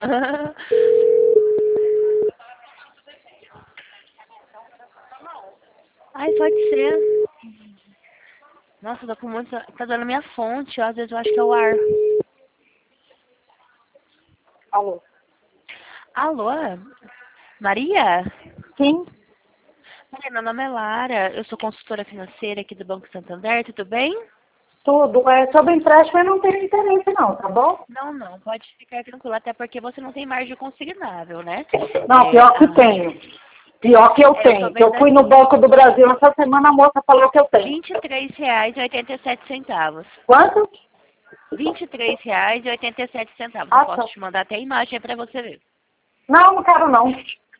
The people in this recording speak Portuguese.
Ai, pode ser. Nossa, tô com muito... Tá dando minha fonte, ó. Às vezes eu acho que é o ar. Alô? Alô? Maria? Sim, Maria, meu nome é Lara. Eu sou consultora financeira aqui do Banco Santander. Tudo bem? tudo. Sobre empréstimo eu não tenho interesse não, tá bom? Não, não. Pode ficar tranquila. Até porque você não tem margem consignável, né? Não, pior que tenho. Pior que eu Eu tô tenho. Que eu vendo fui no aqui. Banco do Brasil essa semana, a moça falou que eu tenho. R$ 23,87. Quanto? R$ 23,87. Eu Ah, posso tá. te mandar até a imagem para você ver. Não, não quero não.